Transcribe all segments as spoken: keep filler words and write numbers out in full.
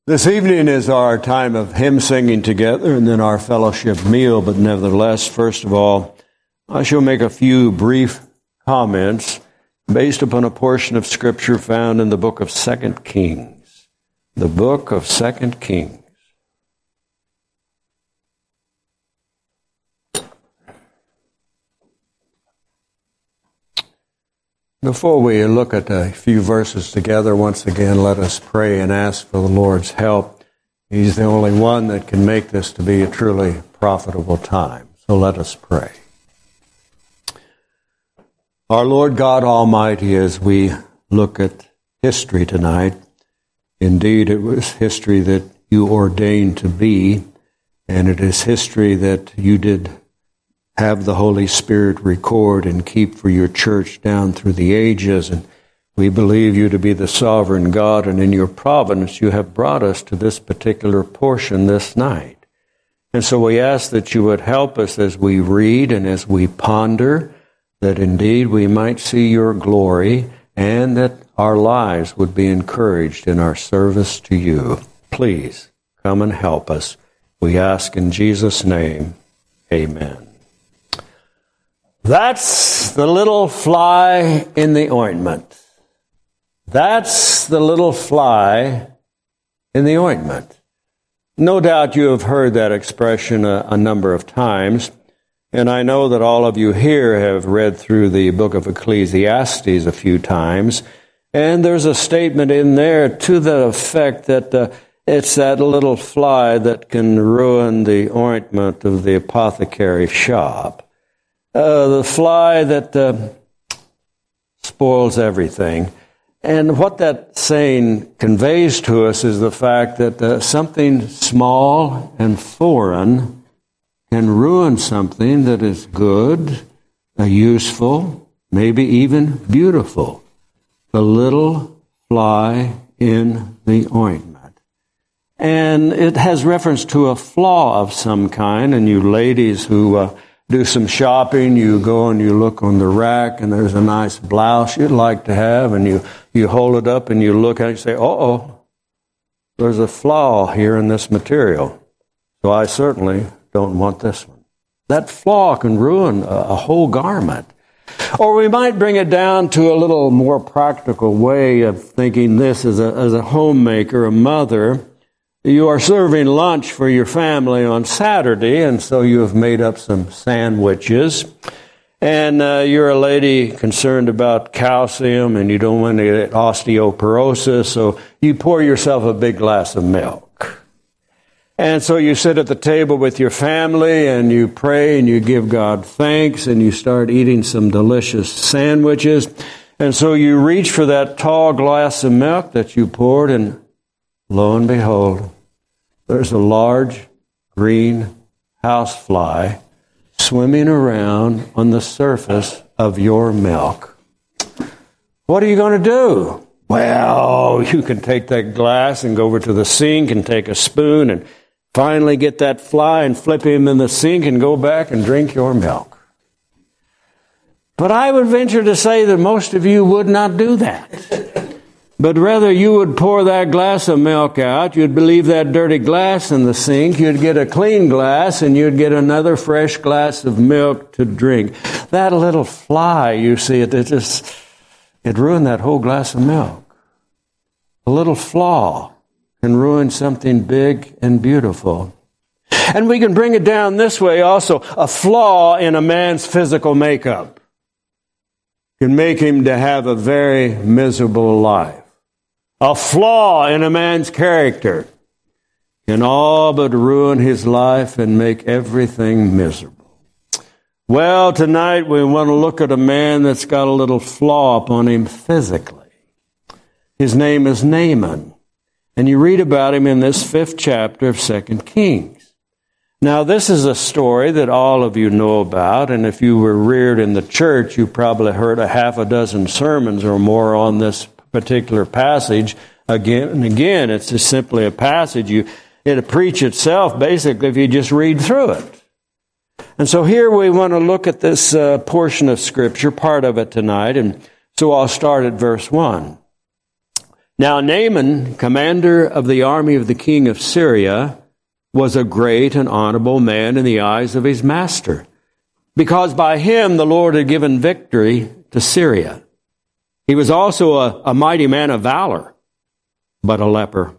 This evening is our time of hymn singing together and then our fellowship meal, but nevertheless, first of all, I shall make a few brief comments based upon a portion of Scripture found in the book of Second Kings. The book of Second Kings. Before we look at a few verses together, once again, let us pray and ask for the Lord's help. He's the only one that can make this to be a truly profitable time. So let us pray. Our Lord God Almighty, as we look at history tonight, indeed it was history that you ordained to be, and it is history that you did have the Holy Spirit record and keep for your church down through the ages. And we believe you to be the sovereign God, and in your providence you have brought us to this particular portion this night. And so we ask that you would help us as we read and as we ponder, that indeed we might see your glory and that our lives would be encouraged in our service to you. Please come and help us. We ask in Jesus' name, amen. That's the little fly in the ointment. That's the little fly in the ointment. No doubt you have heard that expression a, a number of times, and I know that all of you here have read through the book of Ecclesiastes a few times, and there's a statement in there to the effect that uh, it's that little fly that can ruin the ointment of the apothecary shop. Uh, the fly that uh, spoils everything. And what that saying conveys to us is the fact that uh, something small and foreign can ruin something that is good, uh, useful, maybe even beautiful. The little fly in the ointment. And it has reference to a flaw of some kind, and you ladies who uh, do some shopping, you go and you look on the rack and there's a nice blouse you'd like to have, and you, you hold it up and you look at it and say, uh-oh, there's a flaw here in this material. So I certainly don't want this one. That flaw can ruin a, a whole garment. Or we might bring it down to a little more practical way of thinking this as a, as a homemaker, a mother. You are serving lunch for your family on Saturday, and so you have made up some sandwiches. And uh, you're a lady concerned about calcium, and you don't want to get osteoporosis, so you pour yourself a big glass of milk. And so you sit at the table with your family, and you pray, and you give God thanks, and you start eating some delicious sandwiches. And so you reach for that tall glass of milk that you poured, and lo and behold, there's a large green housefly swimming around on the surface of your milk. What are you going to do? Well, you can take that glass and go over to the sink and take a spoon and finally get that fly and flip him in the sink and go back and drink your milk. But I would venture to say that most of you would not do that. But rather you would pour that glass of milk out, you'd leave that dirty glass in the sink, you'd get a clean glass, and you'd get another fresh glass of milk to drink. That little fly, you see, it, it just, it ruined that whole glass of milk. A little flaw can ruin something big and beautiful. And we can bring it down this way also. A flaw in a man's physical makeup can make him to have a very miserable life. A flaw in a man's character can all but ruin his life and make everything miserable. Well, tonight we want to look at a man that's got a little flaw upon him physically. His name is Naaman, and you read about him in this fifth chapter of Second Kings. Now, this is a story that all of you know about, and if you were reared in the church, you probably heard a half a dozen sermons or more on this particular passage again and again. It's just simply a passage. You, it'll preach itself, basically, if you just read through it. And so here we want to look at this uh, portion of Scripture, part of it tonight, and so I'll start at verse one. Now Naaman, commander of the army of the king of Syria, was a great and honorable man in the eyes of his master, because by him the Lord had given victory to Syria. He was also a, a mighty man of valor, but a leper.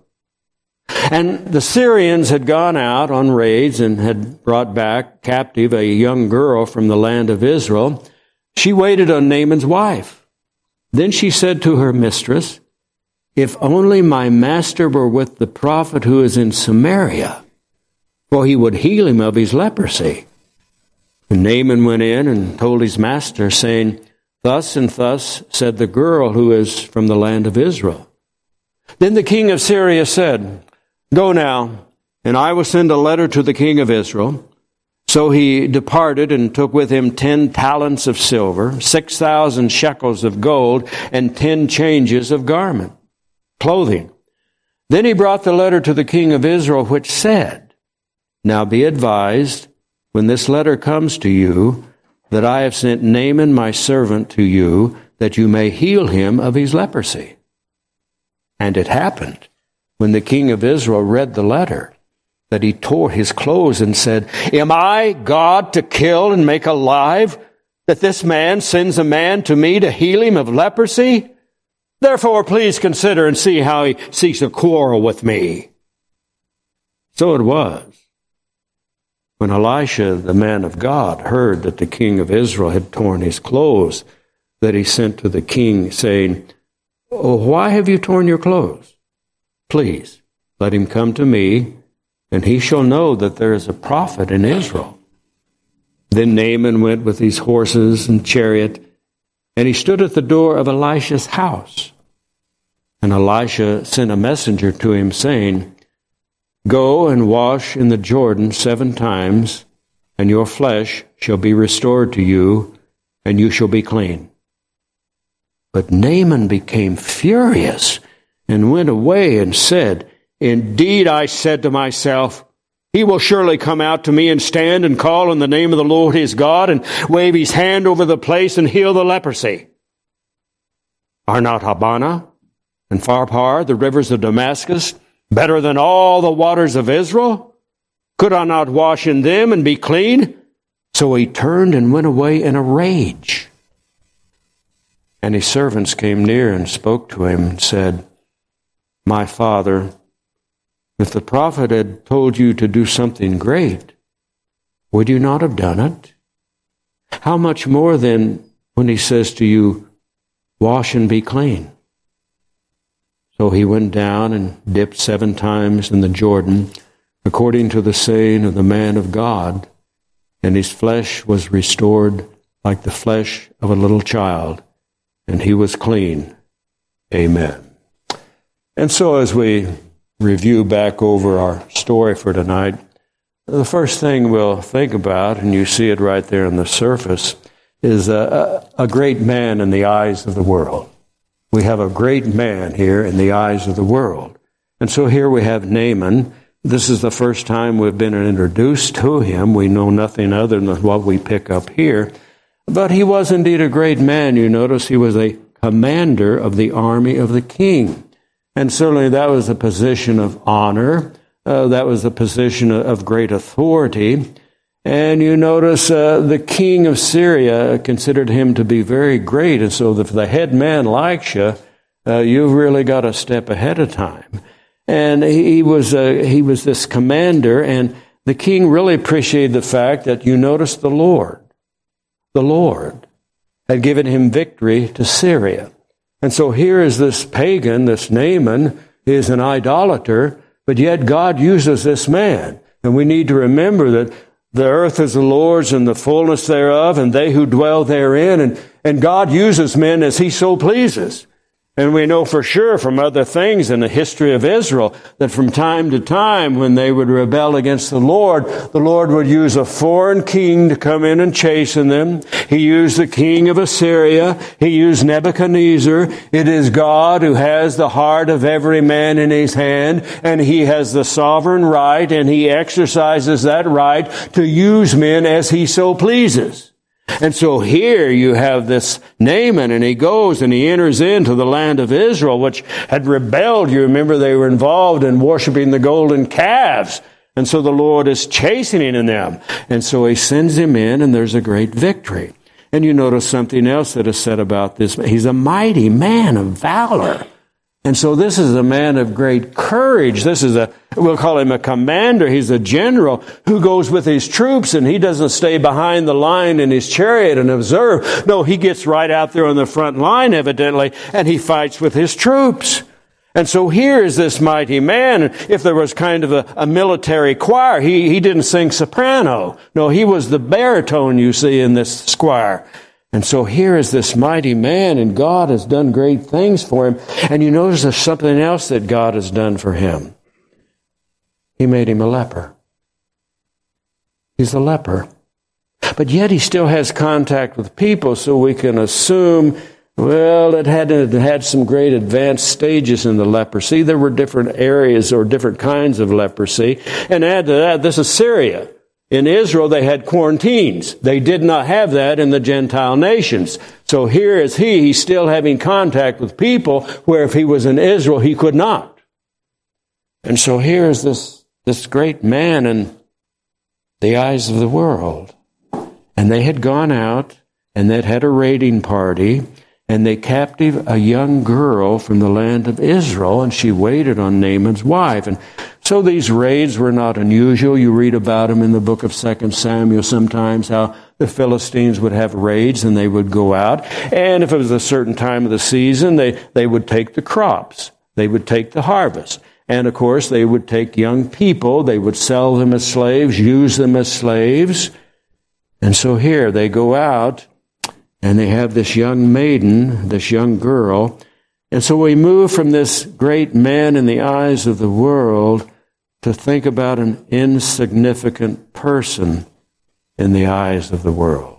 And the Syrians had gone out on raids and had brought back captive a young girl from the land of Israel. She waited on Naaman's wife. Then she said to her mistress, "If only my master were with the prophet who is in Samaria, for he would heal him of his leprosy." And Naaman went in and told his master, saying, "Thus and thus said the girl who is from the land of Israel." Then the king of Syria said, "Go now, and I will send a letter to the king of Israel." So he departed and took with him ten talents of silver, six thousand shekels of gold, and ten changes of garment, clothing. Then he brought the letter to the king of Israel, which said, "Now be advised, when this letter comes to you, that I have sent Naaman my servant to you, that you may heal him of his leprosy." And it happened, when the king of Israel read the letter, that he tore his clothes and said, "Am I God to kill and make alive, that this man sends a man to me to heal him of leprosy? Therefore, please consider and see how he seeks a quarrel with me." So it was, when Elisha, the man of God, heard that the king of Israel had torn his clothes, that he sent to the king, saying, "Oh, why have you torn your clothes? Please, let him come to me, and he shall know that there is a prophet in Israel." Then Naaman went with his horses and chariot, and he stood at the door of Elisha's house. And Elisha sent a messenger to him, saying, "Go and wash in the Jordan seven times, and your flesh shall be restored to you, and you shall be clean." But Naaman became furious and went away and said, "Indeed, I said to myself, he will surely come out to me and stand and call on the name of the Lord his God and wave his hand over the place and heal the leprosy. Are not Abana and Pharpar, the rivers of Damascus, better than all the waters of Israel? Could I not wash in them and be clean?" So he turned and went away in a rage. And his servants came near and spoke to him and said, "My father, if the prophet had told you to do something great, would you not have done it? How much more then when he says to you, 'Wash and be clean'?" So he went down and dipped seven times in the Jordan, according to the saying of the man of God, and his flesh was restored like the flesh of a little child, and he was clean. Amen. And so as we review back over our story for tonight, the first thing we'll think about, and you see it right there on the surface, is a, a great man in the eyes of the world. We have a great man here in the eyes of the world. And so here we have Naaman. This is the first time we've been introduced to him. We know nothing other than what we pick up here. But he was indeed a great man. You notice he was a commander of the army of the king. And certainly that was a position of honor. Uh, that was a position of great authority. And you notice uh, the king of Syria considered him to be very great. And so if the head man likes you, uh, you've really got a step ahead of time. And he was uh, he was this commander, and the king really appreciated the fact that you notice the Lord. The Lord had given him victory to Syria. And so here is this pagan, this Naaman, he is an idolater, but yet God uses this man. And we need to remember that the earth is the Lord's and the fullness thereof, and they who dwell therein. And, and God uses men as he so pleases. And we know for sure from other things in the history of Israel that from time to time when they would rebel against the Lord, the Lord would use a foreign king to come in and chasten them. He used the king of Assyria. He used Nebuchadnezzar. It is God who has the heart of every man in his hand, and he has the sovereign right, and he exercises that right to use men as he so pleases. And so here you have this Naaman, and he goes and he enters into the land of Israel, which had rebelled. You remember they were involved in worshiping the golden calves. And so the Lord is chastening them. And so he sends him in, and there's a great victory. And you notice something else that is said about this. He's a mighty man of valor. And so this is a man of great courage. This is a, we'll call him a commander. He's a general who goes with his troops, and he doesn't stay behind the line in his chariot and observe. No, he gets right out there on the front line, evidently, and he fights with his troops. And so here is this mighty man. If there was kind of a, a military choir, he, he didn't sing soprano. No, he was the baritone you see in this choir. And so here is this mighty man, and God has done great things for him. And you notice there's something else that God has done for him. He made him a leper. He's a leper. But yet he still has contact with people, so we can assume, well, it had, it had some great advanced stages in the leprosy. There were different areas or different kinds of leprosy. And add to that, this is Syria. In Israel, they had quarantines. They did not have that in the Gentile nations. So here is he, he's still having contact with people, where if he was in Israel, he could not. And so here is this, this great man in the eyes of the world. And they had gone out, and they'd had a raiding party, and they captive a young girl from the land of Israel, and she waited on Naaman's wife. And so these raids were not unusual. You read about them in the book of Second Samuel sometimes, how the Philistines would have raids and they would go out. And if it was a certain time of the season, they, they would take the crops. They would take the harvest. And of course, they would take young people. They would sell them as slaves, use them as slaves. And so here they go out and they have this young maiden, this young girl. And so we move from this great man in the eyes of the world to think about an insignificant person in the eyes of the world.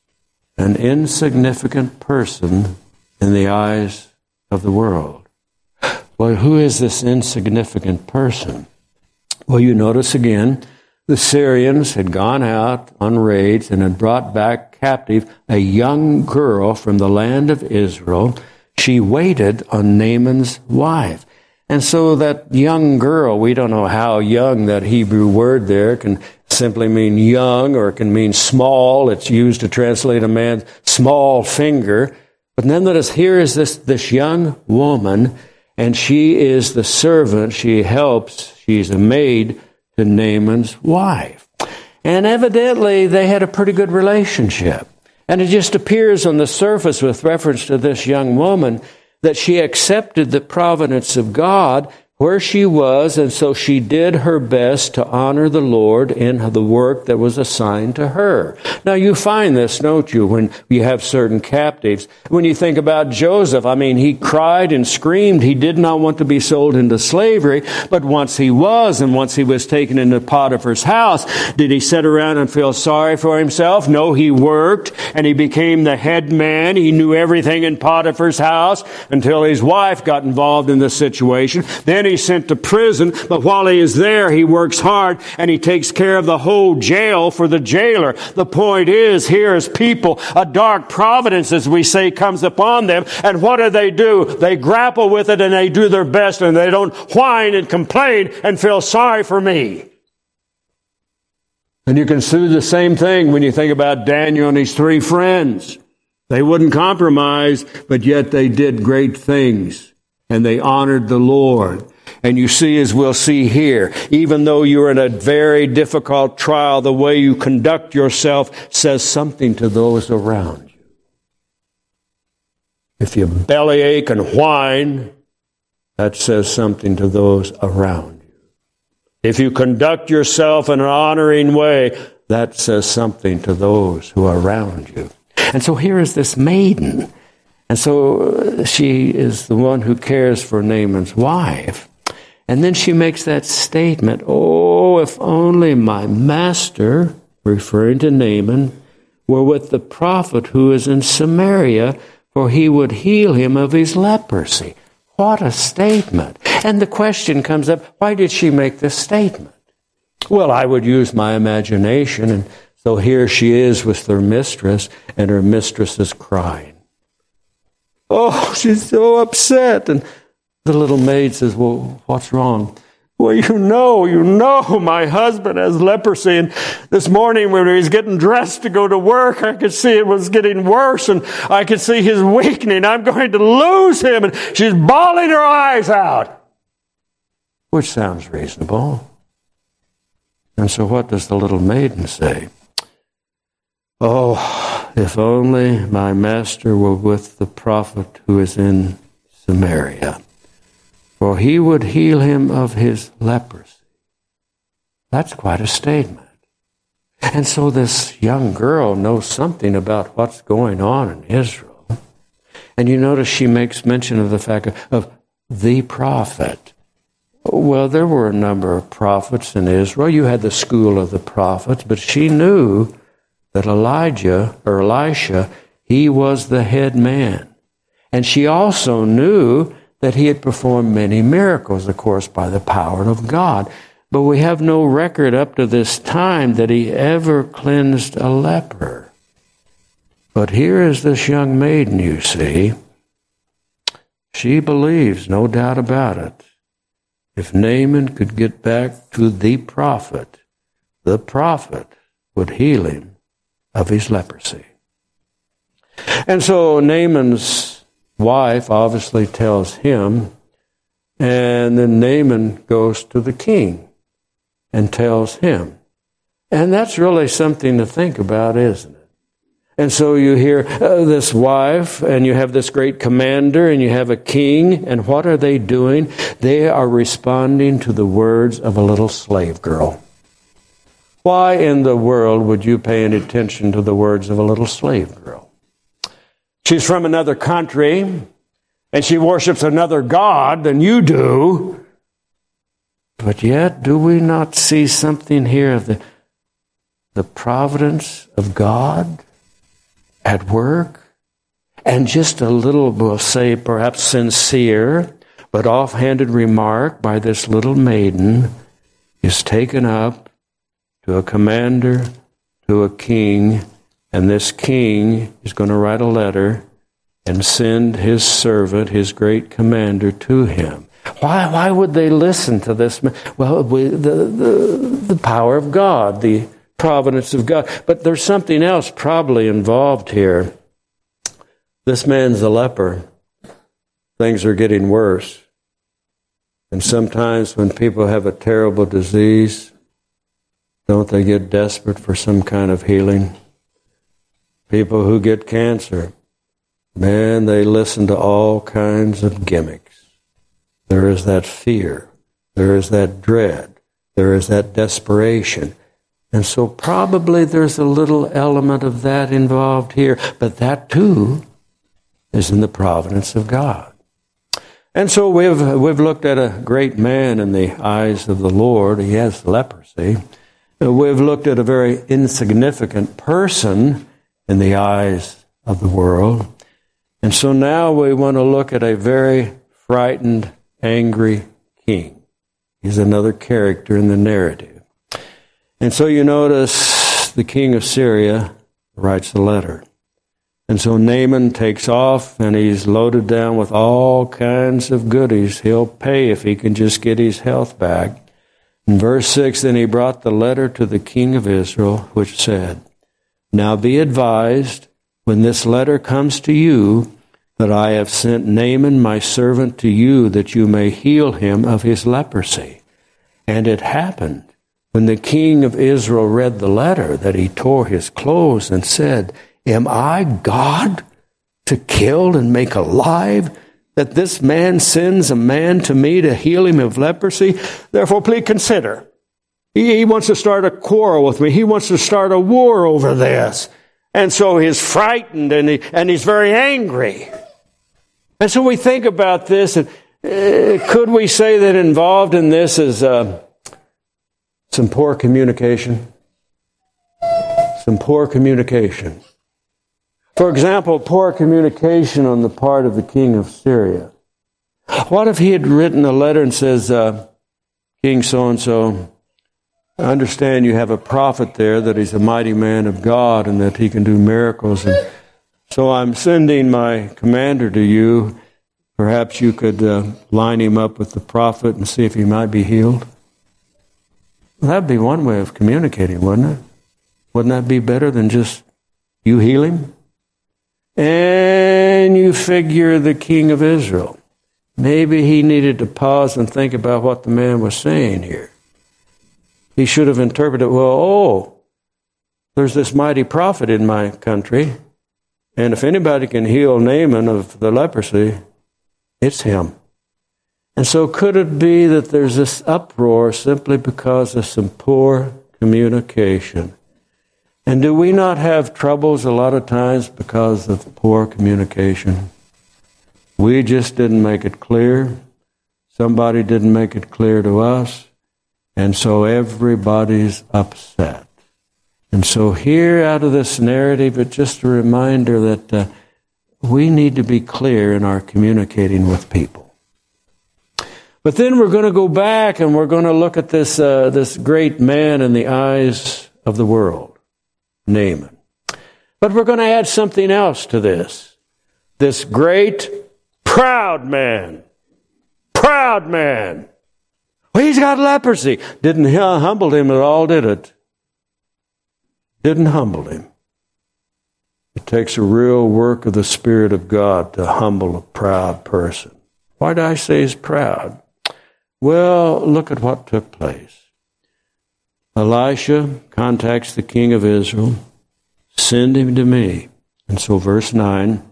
An insignificant person in the eyes of the world. Well, who is this insignificant person? Well, you notice again, the Syrians had gone out on raids and had brought back captive a young girl from the land of Israel. She waited on Naaman's wife. And so that young girl, we don't know how young, that Hebrew word there can simply mean young or it can mean small. It's used to translate a man's small finger. But nonetheless, here is this, this young woman, and she is the servant. She helps. She's a maid to Naaman's wife. And evidently, they had a pretty good relationship. And it just appears on the surface with reference to this young woman that she accepted the providence of God where she was, and so she did her best to honor the Lord in the work that was assigned to her. Now, you find this, don't you, when you have certain captives. When you think about Joseph, I mean, he cried and screamed. He did not want to be sold into slavery, but once he was, and once he was taken into Potiphar's house, did he sit around and feel sorry for himself? No, he worked, and he became the head man. He knew everything in Potiphar's house until his wife got involved in the situation. Then he He's sent to prison, but while he is there, he works hard and he takes care of the whole jail for the jailer. The point is, here is people, a dark providence, as we say, comes upon them. And what do they do? They grapple with it and they do their best, and they don't whine and complain and feel sorry for me. And you can do the same thing when you think about Daniel and his three friends. They wouldn't compromise, but yet they did great things and they honored the Lord. And you see, as we'll see here, even though you're in a very difficult trial, the way you conduct yourself says something to those around you. If you bellyache and whine, that says something to those around you. If you conduct yourself in an honoring way, that says something to those who are around you. And so here is this maiden. And so she is the one who cares for Naaman's wife. And then she makes that statement, oh, if only my master, referring to Naaman, were with the prophet who is in Samaria, for he would heal him of his leprosy. What a statement. And the question comes up, why did she make this statement? Well, I would use my imagination and So here she is with her mistress, and her mistress is crying. Oh, she's so upset. And the little maid says, well, what's wrong? Well, you know, you know my husband has leprosy. And this morning when he was getting dressed to go to work, I could see it was getting worse. And I could see his weakening. I'm going to lose him. And she's bawling her eyes out. Which sounds reasonable. And so what does the little maiden say? Oh, if only my master were with the prophet who is in Samaria, for he would heal him of his leprosy. That's quite a statement. And so this young girl knows something about what's going on in Israel. And you notice she makes mention of the fact of, of the prophet. Well, there were a number of prophets in Israel. You had the school of the prophets, but she knew that Elijah, or Elisha, he was the head man. And she also knew that he had performed many miracles, of course, by the power of God. But we have no record up to this time that he ever cleansed a leper. But here is this young maiden, you see. She believes, no doubt about it. If Naaman could get back to the prophet, the prophet would heal him of his leprosy. And so Naaman's wife obviously tells him, and then Naaman goes to the king and tells him. And that's really something to think about, isn't it? And so you hear uh, this wife, and you have this great commander, and you have a king, and what are they doing? They are responding to the words of a little slave girl. Why in the world would you pay any attention to the words of a little slave girl? She's from another country, and she worships another god than you do. But yet, do we not see something here of the, the providence of God at work? And just a little, we'll say perhaps sincere, but offhanded remark by this little maiden is taken up to a commander, to a king, and this king is going to write a letter and send his servant, his great commander, to him. Why, why would they listen to this man? Well, we, the, the, the power of God, the providence of God. But there's something else probably involved here. This man's a leper. Things are getting worse. And sometimes when people have a terrible disease, don't they get desperate for some kind of healing? People who get cancer, man, they listen to all kinds of gimmicks. There is that fear. There is that dread. There is that desperation. And so probably there's a little element of that involved here. But that too is in the providence of God. And so we've, we've looked at a great man in the eyes of the Lord. He has leprosy. We've looked at a very insignificant person in the eyes of the world. And so now we want to look at a very frightened, angry king. He's another character in the narrative. And so you notice the king of Syria writes a letter. And so Naaman takes off, and he's loaded down with all kinds of goodies. He'll pay if he can just get his health back. In verse six, then he brought the letter to the king of Israel, which said, Now be advised, when this letter comes to you, that I have sent Naaman my servant to you, that you may heal him of his leprosy. And it happened, when the king of Israel read the letter, that he tore his clothes and said, Am I God to kill and make alive, that this man sends a man to me to heal him of leprosy? Therefore, please consider. He, he wants to start a quarrel with me. He wants to start a war over this. And so he's frightened, and, he, and he's very angry. And so we think about this, and uh, could we say that involved in this is uh, some poor communication? Some poor communication. For example, poor communication on the part of the king of Syria. What if he had written a letter and says, uh, King so-and-so, I understand you have a prophet there, that he's a mighty man of God and that he can do miracles. And so I'm sending my commander to you. Perhaps you could uh, line him up with the prophet and see if he might be healed. Well, that'd be one way of communicating, wouldn't it? Wouldn't that be better than just you heal him? And you figure the king of Israel. Maybe he needed to pause and think about what the man was saying here. He should have interpreted, well, oh, there's this mighty prophet in my country, and if anybody can heal Naaman of the leprosy, it's him. And so could it be that there's this uproar simply because of some poor communication? And do we not have troubles a lot of times because of poor communication? We just didn't make it clear. Somebody didn't make it clear to us. And so everybody's upset. And so here out of this narrative, it's just a reminder that uh, we need to be clear in our communicating with people. But then we're going to go back and we're going to look at this, uh, this great man in the eyes of the world, Naaman. But we're going to add something else to this. This great, proud man. Proud man. Well, he's got leprosy. Didn't humble him at all, did it? Didn't humble him. It takes a real work of the Spirit of God to humble a proud person. Why do I say he's proud? Well, look at what took place. Elisha contacts the king of Israel. Send him to me. And so verse nine,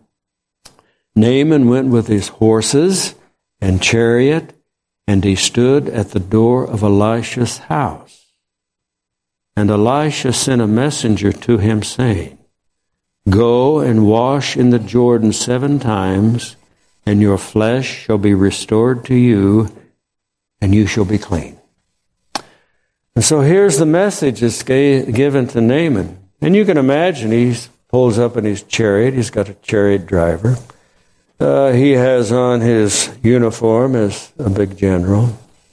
Naaman went with his horses and chariot, and he stood at the door of Elisha's house. And Elisha sent a messenger to him, saying, Go and wash in the Jordan seven times, and your flesh shall be restored to you, and you shall be clean. And so here's the message that's given to Naaman. And you can imagine he pulls up in his chariot. He's got a chariot driver. Uh, he has on his uniform as a big general.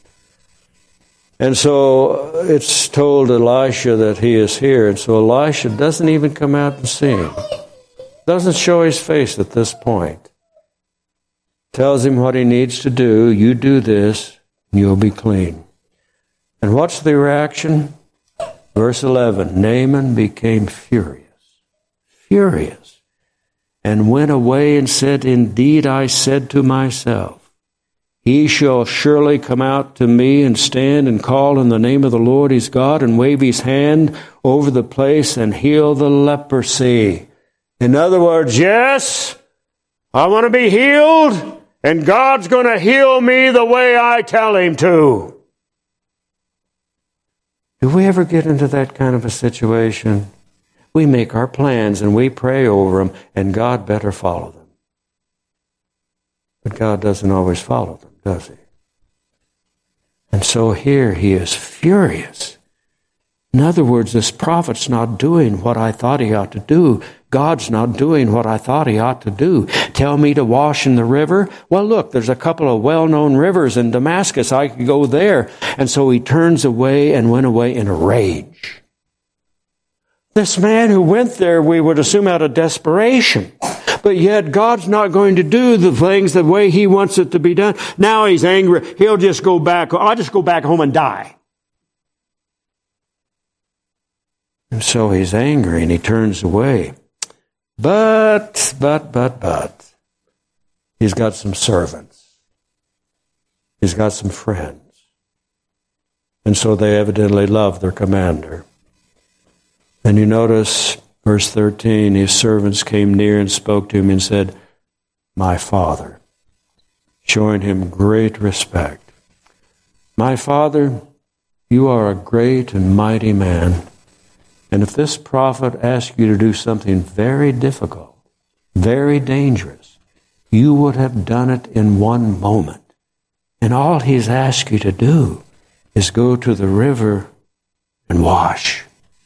And so it's told Elisha that he is here. And so Elisha doesn't even come out and see him. Doesn't show his face at this point. Tells him what he needs to do. You do this, and you'll be clean. And what's the reaction? Verse eleven, Naaman became furious. Furious. And went away and said, Indeed, I said to myself, He shall surely come out to me and stand and call in the name of the Lord his God and wave his hand over the place and heal the leprosy. In other words, yes, I want to be healed, and God's going to heal me the way I tell him to. Do we ever get into that kind of a situation? We make our plans and we pray over them, and God better follow them. But God doesn't always follow them, does he? And so here he is furious. In other words, this prophet's not doing what I thought he ought to do. God's not doing what I thought he ought to do. Tell me to wash in the river? Well, look, there's a couple of well-known rivers in Damascus. I could go there. And so he turns away and went away in a rage. This man who went there, we would assume out of desperation. But yet God's not going to do the things the way he wants it to be done. Now he's angry. He'll just go back. I'll just go back home and die. And so he's angry and he turns away. But, but, but, but, he's got some servants. He's got some friends. And so they evidently love their commander. And you notice, verse thirteen, his servants came near and spoke to him and said, My father, showing him great respect. My father, you are a great and mighty man. And if this prophet asks you to do something very difficult, very dangerous, you would have done it in one moment. And all he's asked you to do is go to the river and wash.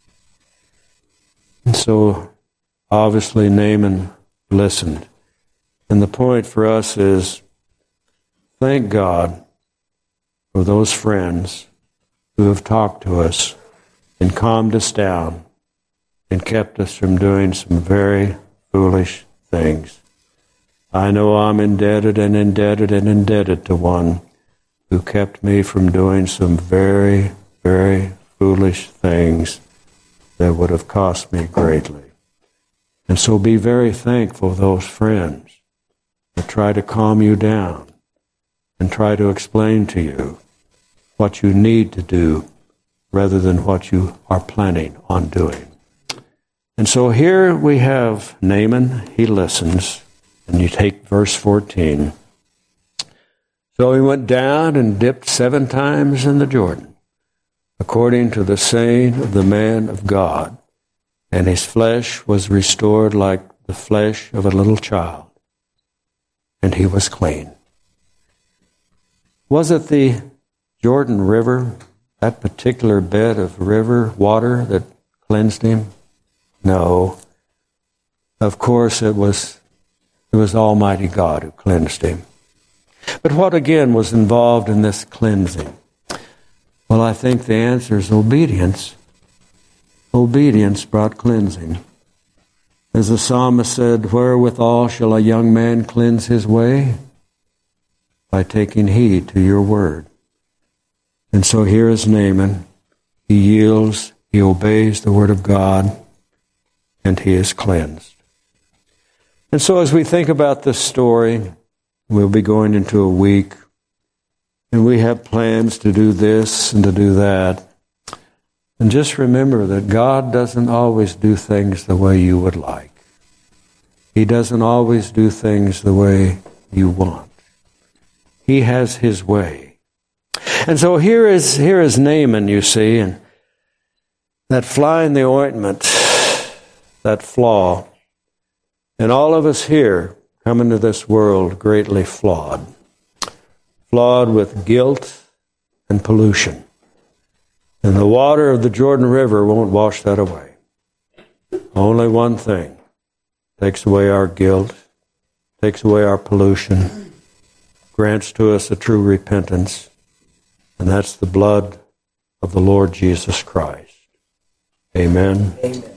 And so, obviously, Naaman listened. And the point for us is, thank God for those friends who have talked to us and calmed us down and kept us from doing some very foolish things. I know I'm indebted and indebted and indebted to one who kept me from doing some very, very foolish things that would have cost me greatly. And so be very thankful for those friends that try to calm you down and try to explain to you what you need to do rather than what you are planning on doing. And so here we have Naaman. He listens. And you take verse fourteen. So he went down and dipped seven times in the Jordan, according to the saying of the man of God, and his flesh was restored like the flesh of a little child, and he was clean. Was it the Jordan River, that particular bed of river water that cleansed him? No. Of course it was it was Almighty God who cleansed him. But what again was involved in this cleansing? Well, I think the answer is obedience. Obedience brought cleansing. As the psalmist said, wherewithal shall a young man cleanse his way? By taking heed to your word. And so here is Naaman. He yields, he obeys the word of God, and he is cleansed. And so as we think about this story, we'll be going into a week, and we have plans to do this and to do that. And just remember that God doesn't always do things the way you would like. He doesn't always do things the way you want. He has his way. And so here is here is Naaman, you see, and that fly in the ointment, that flaw. And all of us here come into this world greatly flawed. Flawed with guilt and pollution. And the water of the Jordan River won't wash that away. Only one thing takes away our guilt, takes away our pollution, grants to us a true repentance, and that's the blood of the Lord Jesus Christ. Amen. Amen.